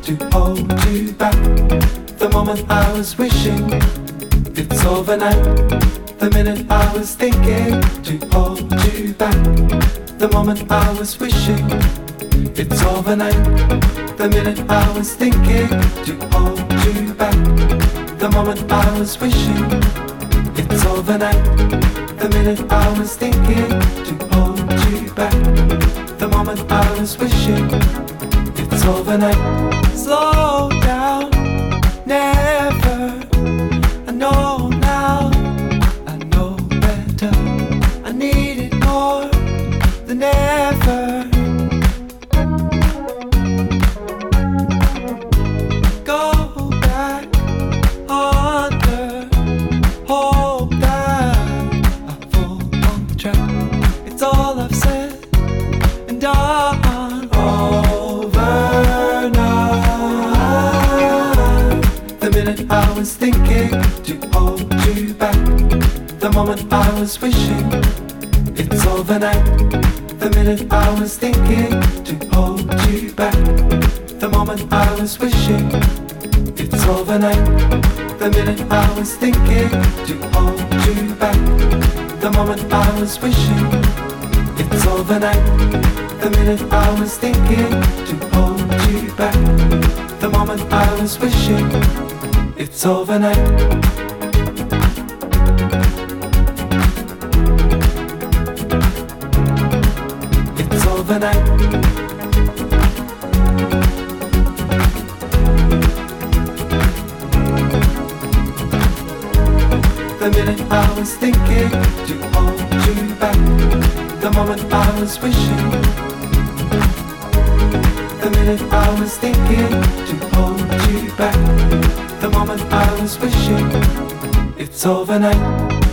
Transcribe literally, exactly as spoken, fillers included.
to hold you back. The moment I was wishing it's overnight. The minute I was thinking to hold you back. The moment I was wishing it's overnight. The minute I was thinking to hold you back. The moment I was wishing it's overnight. The minute I was thinking to hold you back. The moment I was wishing it's overnight. Slow down, never. I know now, I know better. I need it more than ever. Go back under, hope that I fall on the track. It's all I've said and done. Over now. The minute I was thinking to hold you back. The moment I was wishing it's overnight. The minute I was thinking to hold you back. The moment I was wishing it's overnight. The minute I was thinking to hold you back. The moment I was wishing it's overnight. The minute I was thinking to hold you back. The moment I was wishing it's overnight. It's overnight. The minute I was thinking to hold you back. The moment I was wishing. The minute I was thinking to hold you back. The moment I was wishing it's overnight.